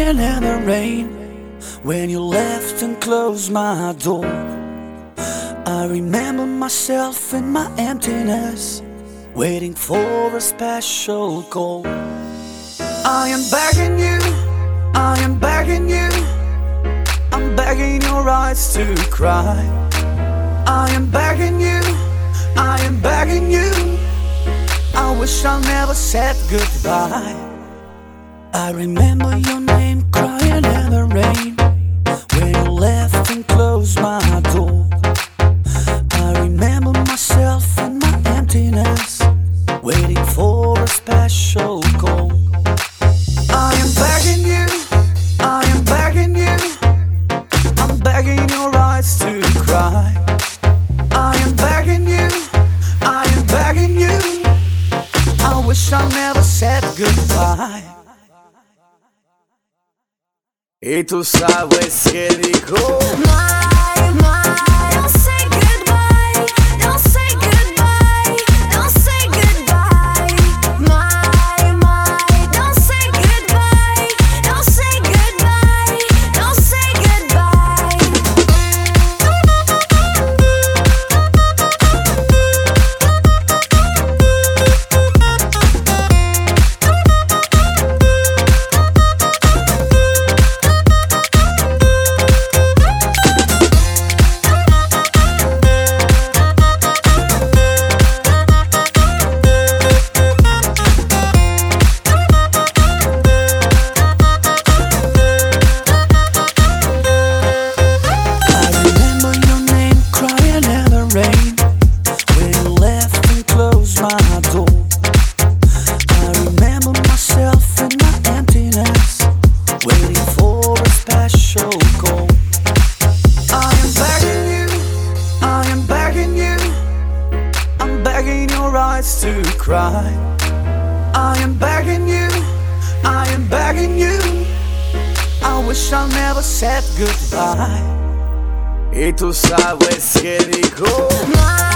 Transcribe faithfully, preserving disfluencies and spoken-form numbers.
crying in the rain when you left and closed my door. I remember myself in my emptiness, waiting for a special call. I am begging you, I am begging you, I'm begging your eyes to cry. I am begging you, I am begging you, I wish I never said goodbye. I remember your name crying in the rain when you left and closed my door. I remember myself in my emptiness, waiting for a special call. I am begging you, I am begging you, I'm begging your eyes to cry. I am begging you, I am begging you, I wish I never said goodbye. Y tú sabes que dijo My, my, don't say goodbye, don't say goodbye, don't say goodbye. My, my, don't say goodbye, don't say goodbye, don't say goodbye. To cry. I am begging you, I am begging you, I wish I never said goodbye. Y tú sabes que dijo My,